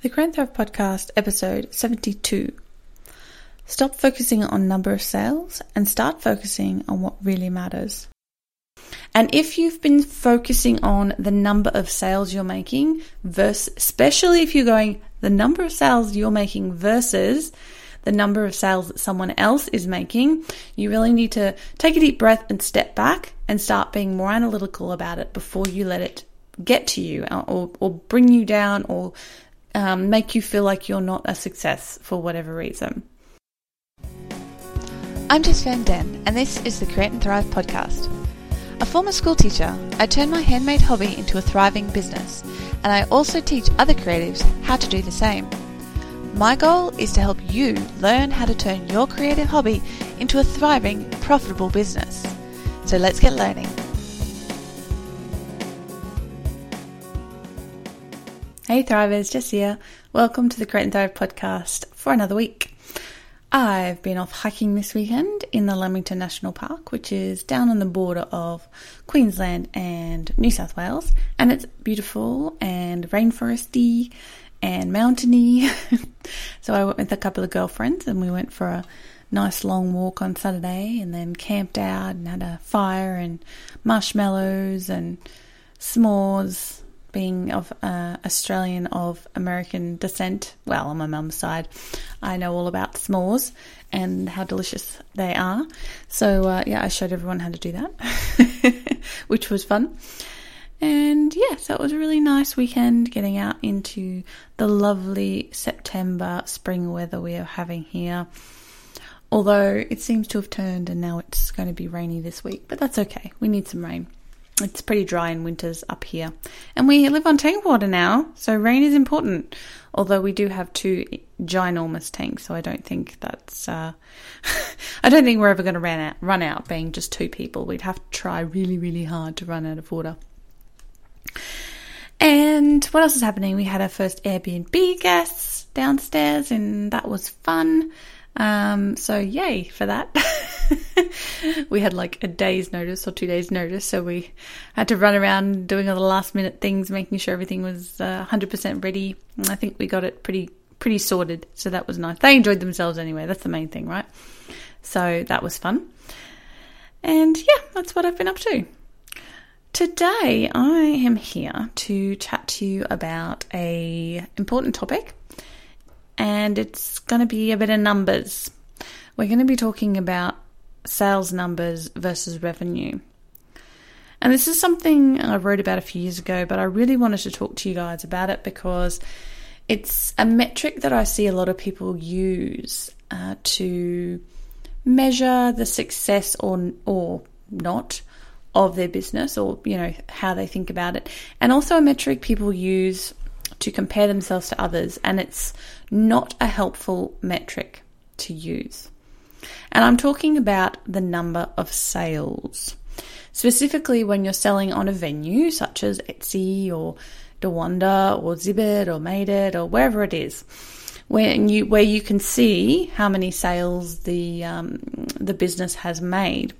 The Create and Thrive Podcast, episode 72. Stop focusing on number of sales and start focusing on what really matters. And if you've been focusing on the number of sales you're making, especially if you're going the number of sales you're making versus the number of sales that someone else is making, you really need to take a deep breath and step back and start being more analytical about it before you let it get to you or bring you down or make you feel like you're not a success for whatever reason. I'm Jess Van Den, and this is the Create and Thrive podcast. A former school teacher, I turned my handmade hobby into a thriving business, and I also teach other creatives how to do the same. My goal is to help you learn how to turn your creative hobby into a thriving, profitable business. So let's get learning. Hey Thrivers, Jess here. Welcome to the Create and Thrive podcast for another week. I've been off hiking this weekend in the Lamington National Park, which is down on the border of Queensland and New South Wales, and it's beautiful and rainforesty and mountainy. So I went with a couple of girlfriends and we went for a nice long walk on Saturday and then camped out and had a fire and marshmallows and s'mores. Being of Australian of American descent, well, on my mum's side, I know all about s'mores and how delicious they are. So, I showed everyone how to do that, which was fun. And, so it was a really nice weekend getting out into the lovely September spring weather we are having here. Although it seems to have turned and now it's going to be rainy this week, but that's okay. We need some rain. It's pretty dry in winters up here. And we live on tank water now, so rain is important. Although we do have two ginormous tanks, so I don't think that's... I don't think we're ever going to run out being just two people. We'd have to try really, really hard to run out of water. And what else is happening? We had our first Airbnb guests downstairs, and that was fun. So yay for that. We had like a day's notice or 2 days notice, so we had to run around doing all the last minute things, making sure everything was 100% ready. And I think we got it pretty sorted, so that was nice. They enjoyed themselves anyway, that's the main thing, right? So that was fun. And that's what I've been up to. Today I am here to chat to you about a important topic, and it's going to be a bit of numbers. We're going to be talking about sales numbers versus revenue. And this is something I wrote about a few years ago, but I really wanted to talk to you guys about it because it's a metric that I see a lot of people use to measure the success or not of their business, or how they think about it. And also a metric people use to compare themselves to others, and it's not a helpful metric to use. And I'm talking about the number of sales, specifically when you're selling on a venue such as Etsy or DaWanda or Zibbit or Made It or wherever it is, where you can see how many sales the business has made.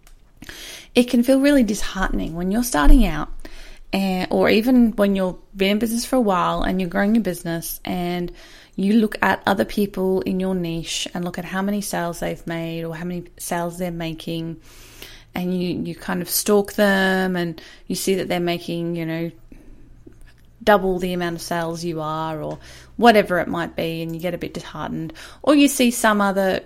It can feel really disheartening when you're starting out, or even when you've been in business for a while and you're growing your business and you look at other people in your niche and look at how many sales they've made or how many sales they're making, and you kind of stalk them and you see that they're making, double the amount of sales you are or whatever it might be, and you get a bit disheartened. Or you see some other,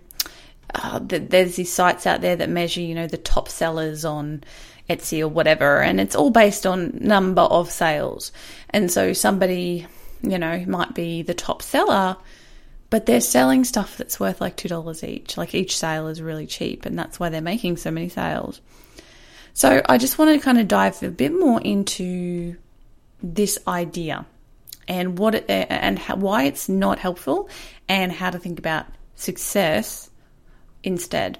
there's these sites out there that measure, the top sellers on Etsy or whatever, and it's all based on number of sales. And so somebody, might be the top seller, but they're selling stuff that's worth like $2 each. Like each sale is really cheap, and that's why they're making so many sales. So I just want to kind of dive a bit more into this idea and why it's not helpful, and how to think about success instead.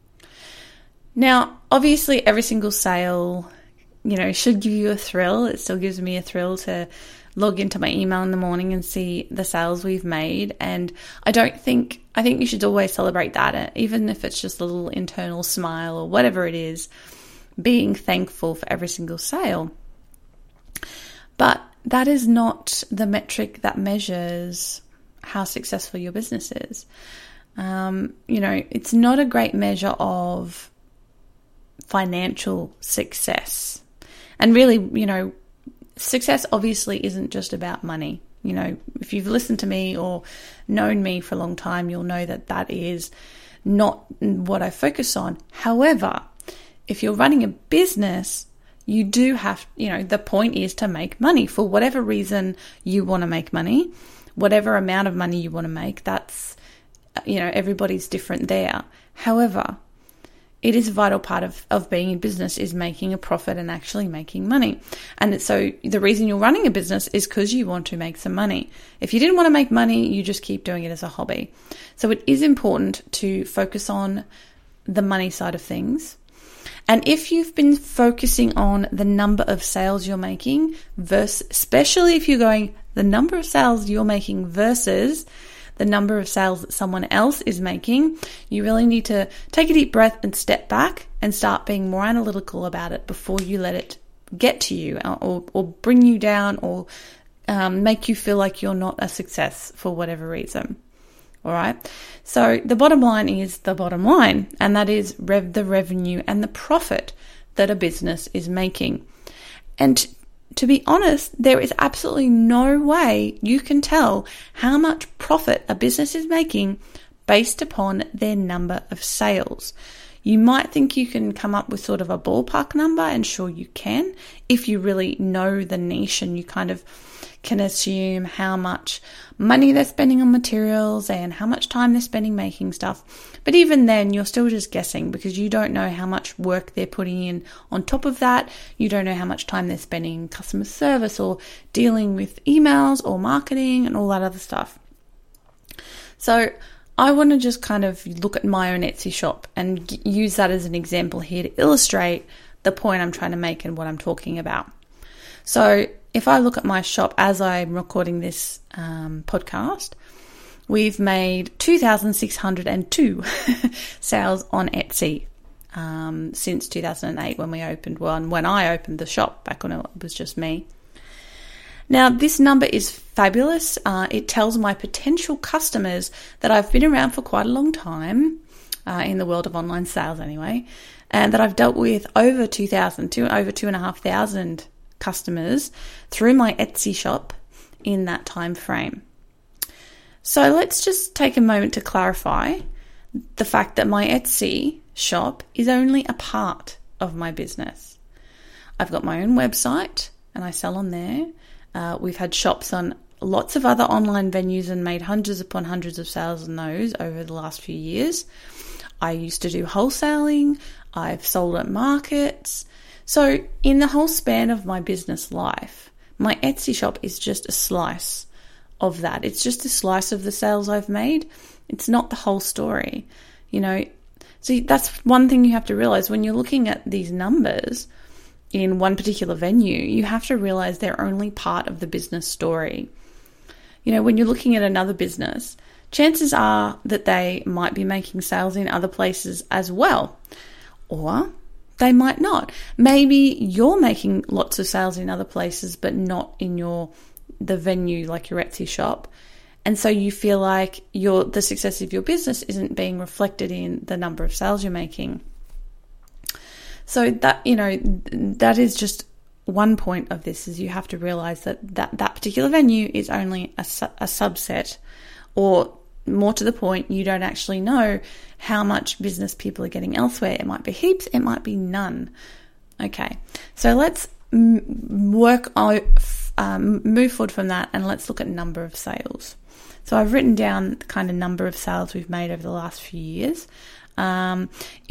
Now, obviously, every single sale, should give you a thrill. It still gives me a thrill to log into my email in the morning and see the sales we've made. And I think you should always celebrate that, even if it's just a little internal smile or whatever it is, being thankful for every single sale. But that is not the metric that measures how successful your business is. It's not a great measure of financial success. And really, success obviously isn't just about money. If you've listened to me or known me for a long time, you'll know that is not what I focus on. However, if you're running a business, you do have, the point is to make money for whatever reason you want to make money, whatever amount of money you want to make. That's, everybody's different there. However, it is a vital part of being in business is making a profit and actually making money. And so the reason you're running a business is because you want to make some money. If you didn't want to make money, you just keep doing it as a hobby. So it is important to focus on the money side of things. And if you've been focusing on the number of sales you're making versus, especially if you're going the number of sales you're making versus the number of sales that someone else is making, you really need to take a deep breath and step back and start being more analytical about it before you let it get to you or bring you down or make you feel like you're not a success for whatever reason. All right. So the bottom line is the bottom line, and that is the revenue and the profit that a business is making. And to be honest, there is absolutely no way you can tell how much profit a business is making based upon their number of sales. You might think you can come up with sort of a ballpark number, and sure you can if you really know the niche and you kind of can assume how much money they're spending on materials and how much time they're spending making stuff. But even then, you're still just guessing because you don't know how much work they're putting in on top of that. You don't know how much time they're spending in customer service or dealing with emails or marketing and all that other stuff. So I want to just kind of look at my own Etsy shop and use that as an example here to illustrate the point I'm trying to make and what I'm talking about. So if I look at my shop as I'm recording this podcast, we've made 2,602 sales on Etsy since 2008 when we opened one. When I opened the shop back when it was just me. Now, this number is fabulous. It tells my potential customers that I've been around for quite a long time, in the world of online sales anyway, and that I've dealt with over 2,500 customers through my Etsy shop in that time frame. So let's just take a moment to clarify the fact that my Etsy shop is only a part of my business. I've got my own website and I sell on there. We've had shops on lots of other online venues and made hundreds upon hundreds of sales on those over the last few years. I used to do wholesaling. I've sold at markets. So in the whole span of my business life, my Etsy shop is just a slice of that. It's just a slice of the sales I've made. It's not the whole story, So that's one thing you have to realize when you're looking at these numbers in one particular venue, you have to realize they're only part of the business story. When you're looking at another business, chances are that they might be making sales in other places as well, or they might not. Maybe you're making lots of sales in other places, but not in the venue, like your Etsy shop. And so you feel like the success of your business isn't being reflected in the number of sales you're making. So that, that is just one point of this, is you have to realize that particular venue is only a subset, or more to the point, you don't actually know how much business people are getting elsewhere. It might be heaps, it might be none. Okay, so let's move forward from that and let's look at number of sales. So I've written down the kind of number of sales we've made over the last few years. In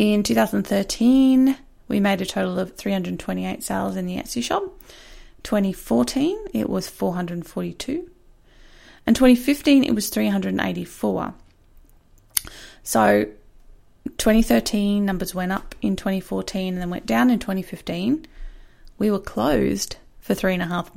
2013, we made a total of 328 sales in the Etsy shop. 2014, it was 442. And 2015, it was 384. So 2013 numbers went up in 2014 and then went down in 2015. We were closed for at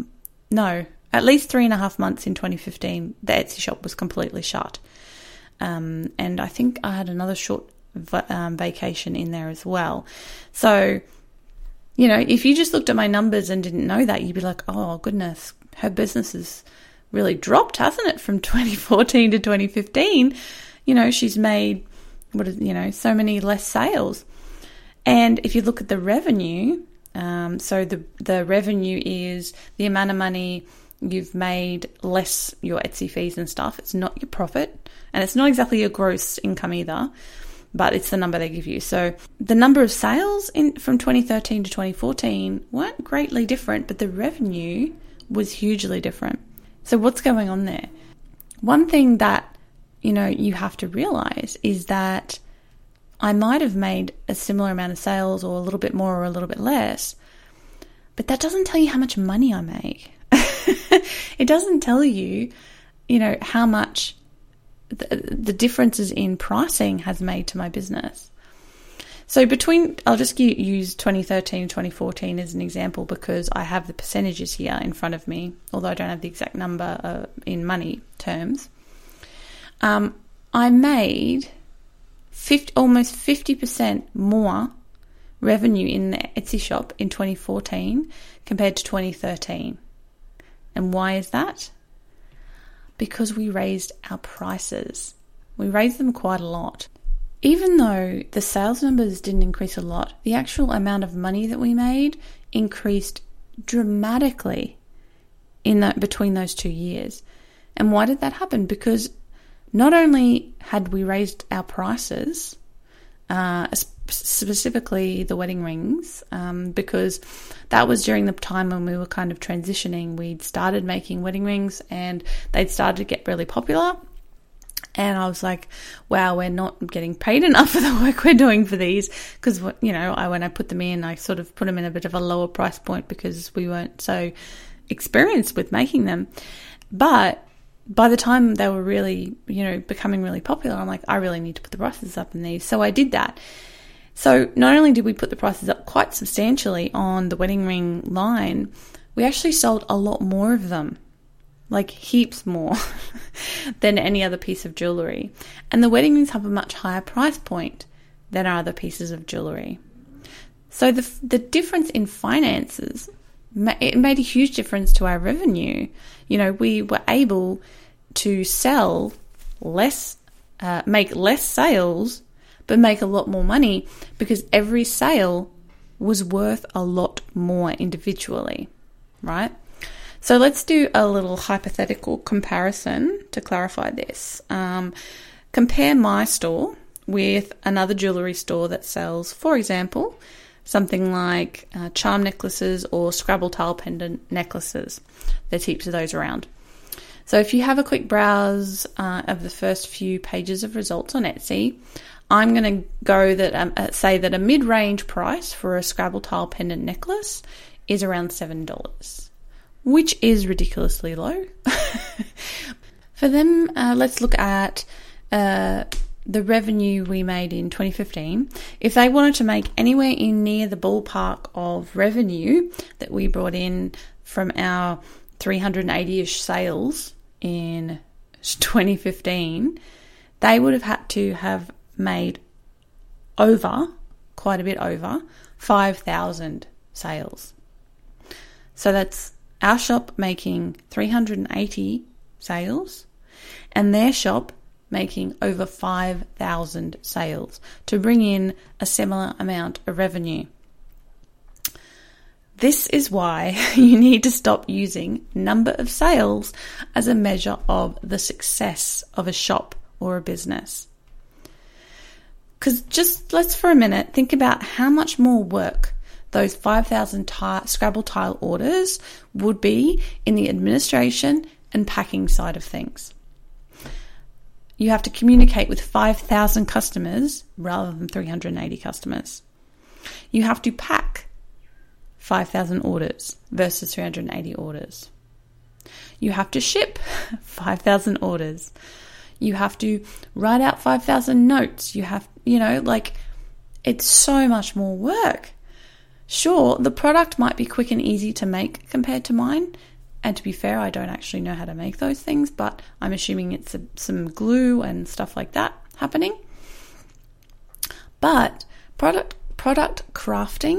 least 3.5 months in 2015. The Etsy shop was completely shut. And I think I had another short vacation in there as well. So, if you just looked at my numbers and didn't know that, you'd be like, oh goodness, her business has really dropped, hasn't it, from 2014 to 2015? She's made, so many less sales. And if you look at the revenue, so the revenue is the amount of money you've made less your Etsy fees and stuff. It's not your profit, and it's not exactly your gross income either, but it's the number they give you. So the number of sales from 2013 to 2014 weren't greatly different, but the revenue was hugely different. So what's going on there? One thing that, you have to realize is that I might have made a similar amount of sales, or a little bit more or a little bit less, but that doesn't tell you how much money I make. It doesn't tell you, how much the differences in pricing has made to my business. So I'll just use 2013 and 2014 as an example, because I have the percentages here in front of me, although I don't have the exact number in money terms. I made almost 50% more revenue in the Etsy shop in 2014 compared to 2013. And why is that? Because we raised our prices. We raised them quite a lot. Even though the sales numbers didn't increase a lot, the actual amount of money that we made increased dramatically between those 2 years. And why did that happen? Because not only had we raised our prices, specifically the wedding rings, because that was during the time when we were kind of transitioning. We'd started making wedding rings and they'd started to get really popular. And I was like, wow, we're not getting paid enough for the work we're doing for these. Because, when I put them in, I sort of put them in a bit of a lower price point because we weren't so experienced with making them. But by the time they were really, becoming really popular, I'm like, I really need to put the prices up in these. So I did that. So not only did we put the prices up quite substantially on the wedding ring line, we actually sold a lot more of them, like heaps more than any other piece of jewellery. And the wedding rings have a much higher price point than our other pieces of jewellery. So the difference in finances, it made a huge difference to our revenue. We were able to sell less, make less sales, but make a lot more money because every sale was worth a lot more individually, right? So let's do a little hypothetical comparison to clarify this. Compare my store with another jewellery store that sells, for example, something like charm necklaces or Scrabble tile pendant necklaces. There's heaps of those around. So if you have a quick browse of the first few pages of results on Etsy, I'm going to go that say that a mid-range price for a Scrabble tile pendant necklace is around $7, which is ridiculously low. For them, let's look at the revenue we made in 2015. If they wanted to make anywhere in near the ballpark of revenue that we brought in from our 380-ish sales in 2015, they would have had to have made quite a bit over 5,000 sales. So that's our shop making 380 sales and their shop making over 5,000 sales to bring in a similar amount of revenue. This is why you need to stop using number of sales as a measure of the success of a shop or a business. Because just let's for a minute think about how much more work those 5,000 Scrabble tile orders would be in the administration and packing side of things. You have to communicate with 5,000 customers rather than 380 customers. You have to pack 5,000 orders versus 380 orders. You have to ship 5,000 orders. You have to write out 5,000 notes. You have, it's so much more work. Sure, the product might be quick and easy to make compared to mine. And to be fair, I don't actually know how to make those things, but I'm assuming it's some glue and stuff like that happening. But product crafting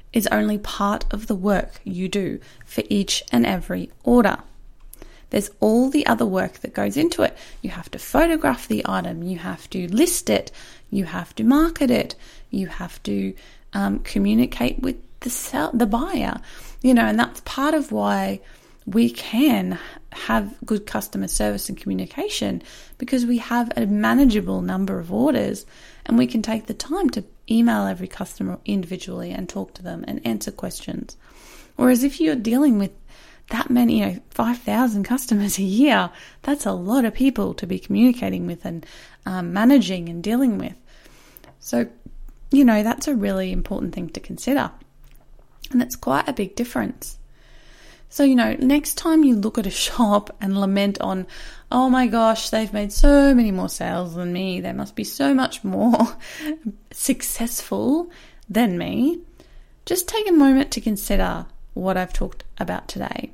is only part of the work you do for each and every order. There's all the other work that goes into it. You have to photograph the item, you have to list it, you have to market it, you have to communicate with the buyer, and that's part of why we can have good customer service and communication, because we have a manageable number of orders and we can take the time to email every customer individually and talk to them and answer questions. Whereas if you're dealing with that many, 5,000 customers a year, that's a lot of people to be communicating with and managing and dealing with. So, that's a really important thing to consider. And it's quite a big difference. So, next time you look at a shop and lament on, oh my gosh, they've made so many more sales than me, they must be so much more successful than me, just take a moment to consider what I've talked about today.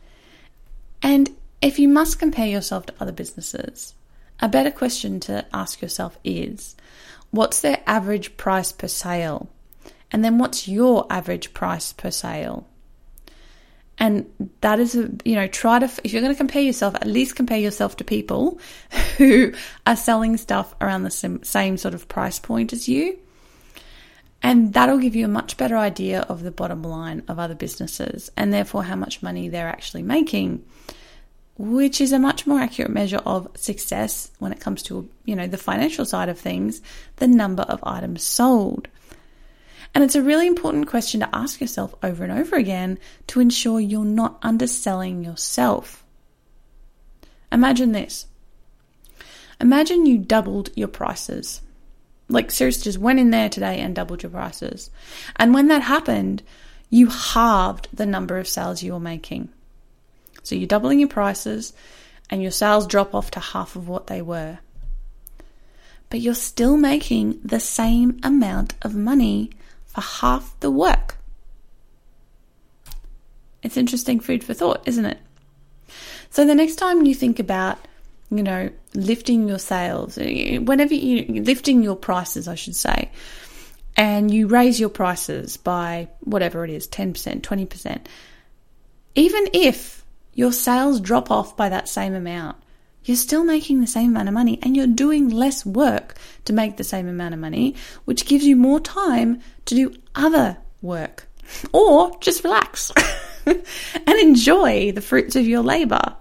And if you must compare yourself to other businesses, a better question to ask yourself is, what's their average price per sale? And then what's your average price per sale? And that is, if you're going to compare yourself, at least compare yourself to people who are selling stuff around the same sort of price point as you. And that'll give you a much better idea of the bottom line of other businesses and therefore how much money they're actually making, which is a much more accurate measure of success when it comes to, the financial side of things, the number of items sold. And it's a really important question to ask yourself over and over again to ensure you're not underselling yourself. Imagine this. Imagine you doubled your prices. Like seriously, just went in there today and doubled your prices. And when that happened, you halved the number of sales you were making. So you're doubling your prices and your sales drop off to half of what they were. But you're still making the same amount of money for half the work. It's interesting food for thought, isn't it? So the next time you think about, lifting your sales, whenever lifting your prices, I should say, and you raise your prices by whatever it is, 10%, 20%, even if your sales drop off by that same amount, you're still making the same amount of money and you're doing less work to make the same amount of money, which gives you more time to do other work or just relax and enjoy the fruits of your labor.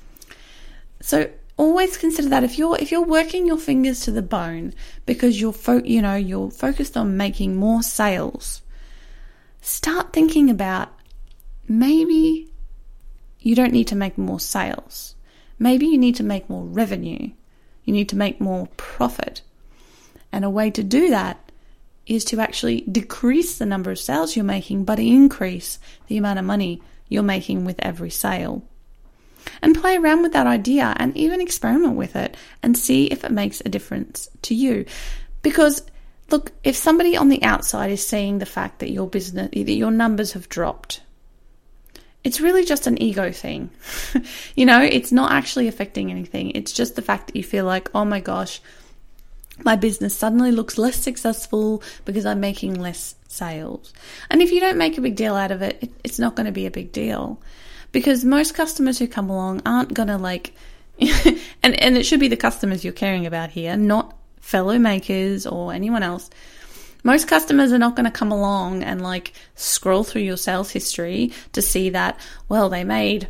So always consider that if you're working your fingers to the bone because you're focused on making more sales, start thinking about maybe you don't need to make more sales. Maybe you need to make more revenue. You need to make more profit. And a way to do that is to actually decrease the number of sales you're making, but increase the amount of money you're making with every sale. And play around with that idea and even experiment with it and see if it makes a difference to you. Because look, if somebody on the outside is seeing the fact that your numbers have dropped, it's really just an ego thing. It's not actually affecting anything. It's just the fact that you feel like, oh my gosh, my business suddenly looks less successful because I'm making less sales. And if you don't make a big deal out of it, it's not going to be a big deal. Because most customers who come along aren't going to and it should be the customers you're caring about here, not fellow makers or anyone else. Most customers are not going to come along and scroll through your sales history to see that, well, they made,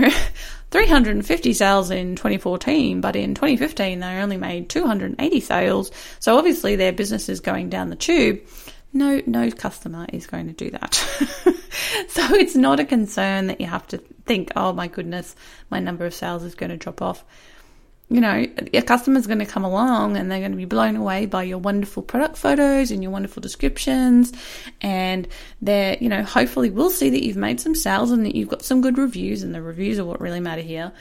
350 sales in 2014, but in 2015 they only made 280 sales. So obviously their business is going down the tube. No customer is going to do that. So it's not a concern that you have to think, oh my goodness, my number of sales is going to drop off. Your customer's going to come along and they're going to be blown away by your wonderful product photos and your wonderful descriptions. And they're, hopefully will see that you've made some sales and that you've got some good reviews, and the reviews are what really matter here.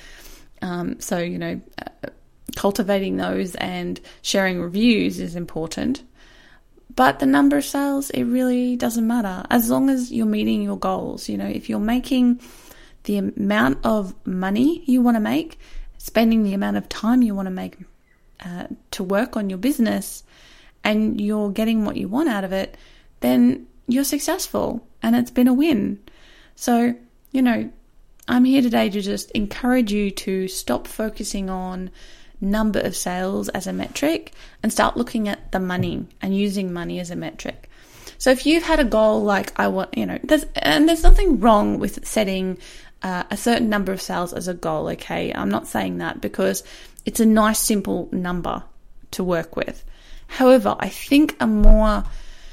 Cultivating those and sharing reviews is important. But the number of sales, it really doesn't matter as long as you're meeting your goals. If you're making the amount of money you want to make, spending the amount of time you want to make to work on your business, and you're getting what you want out of it, then you're successful. and it's been a win. So, I'm here today to just encourage you to stop focusing on number of sales as a metric and start looking at the money and using money as a metric. So if you've had a goal like there's nothing wrong with setting a certain number of sales as a goal, okay? I'm not saying that, because it's a nice, simple number to work with. However, I think a more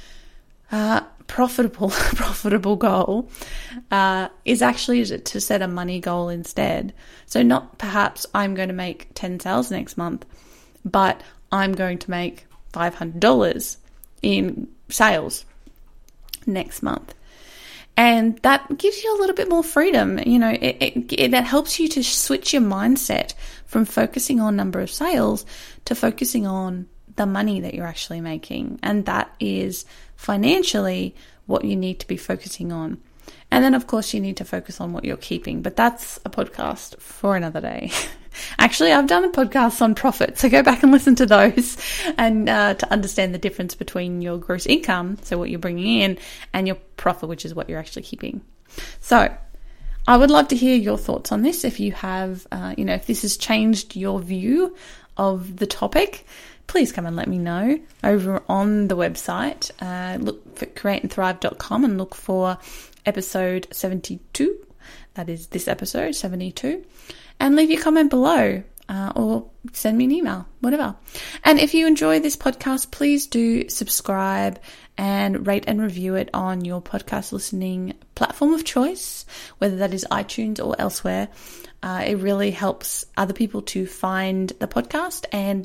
profitable goal is actually to set a money goal instead. So not perhaps I'm going to make 10 sales next month, but I'm going to make $500 in sales next month. And that gives you a little bit more freedom. That helps you to switch your mindset from focusing on number of sales to focusing on the money that you're actually making. And that is financially what you need to be focusing on. And then, of course, you need to focus on what you're keeping. But that's a podcast for another day. Actually, I've done a podcast on profit, so go back and listen to those and to understand the difference between your gross income, so what you're bringing in, and your profit, which is what you're actually keeping. So I would love to hear your thoughts on this. If you have, if this has changed your view of the topic, please come and let me know over on the website. Look for createandthrive.com and look for episode 72. That is this episode, 72. And leave your comment below or send me an email, whatever. And if you enjoy this podcast, please do subscribe and rate and review it on your podcast listening platform of choice, whether that is iTunes or elsewhere. It really helps other people to find the podcast and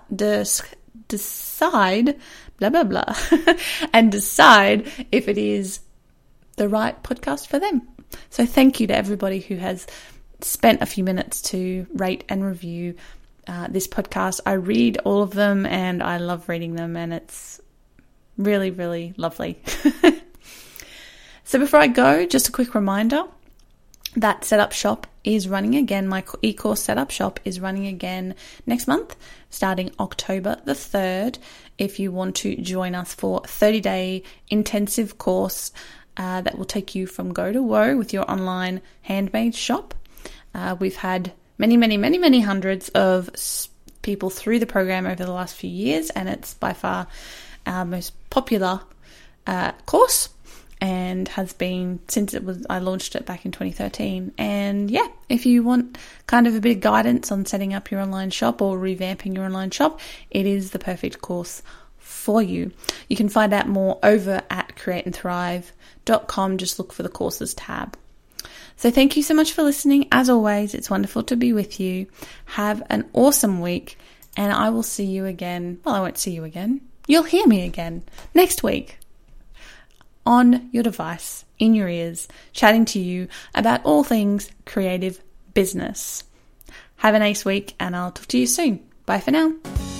decide, blah, blah, blah, and decide if it is the right podcast for them. So thank you to everybody who has spent a few minutes to rate and review this podcast. I read all of them and I love reading them, and it's really, really lovely. So before I go, just a quick reminder that Setup Shop is running again. My e-course Setup Shop is running again next month, starting October the 3rd. If you want to join us for a 30-day intensive course that will take you from go to woe with your online handmade shop. We've had many hundreds of people through the program over the last few years, and it's by far our most popular course, and has been since I launched it back in 2013. And yeah, if you want kind of a bit of guidance on setting up your online shop or revamping your online shop, it is the perfect course for you. You can find out more over at createandthrive.com. Just look for the courses tab. So thank you so much for listening. As always, it's wonderful to be with you. Have an awesome week, and I will see you again. Well, I won't see you again. You'll hear me again next week on your device, in your ears, chatting to you about all things creative business. Have a nice week, and I'll talk to you soon. Bye for now.